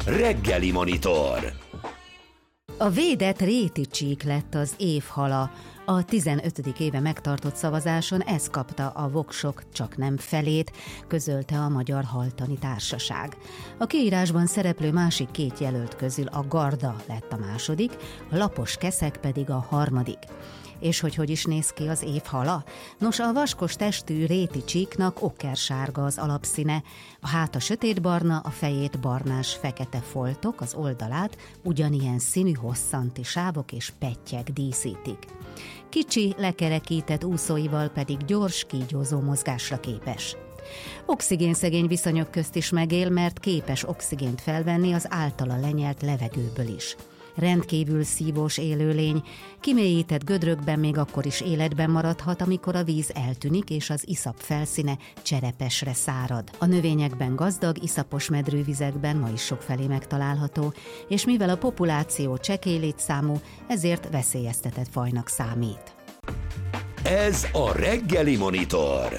Reggeli Monitor. A védett réti csík lett az év hala. A 15. éve megtartott szavazáson ez kapta a voksok csaknem felét, közölte a Magyar Haltani Társaság. A kiírásban szereplő másik két jelölt közül a Garda lett a második, a lapos keszek pedig a harmadik. És hogy is néz ki az év hala? Nos, a vaskos testű réti csíknak okkersárga az alapszíne, a háta sötétbarna, a fejét barnás-fekete foltok, az oldalát ugyanilyen színű hosszanti sávok és pettyek díszítik. Kicsi, lekerekített úszóival pedig gyors, kígyózó mozgásra képes. Oxigénszegény viszonyok közt is megél, mert képes oxigént felvenni az általa lenyelt levegőből is. Rendkívül szívós élőlény, kimélyített gödrökben még akkor is életben maradhat, amikor a víz eltűnik és az iszap felszíne cserepesre szárad. A növényekben gazdag, iszapos medrűvizekben ma is sokfelé megtalálható, és mivel a populáció csekély létszámú, ezért veszélyeztetett fajnak számít. Ez a Reggeli Monitor.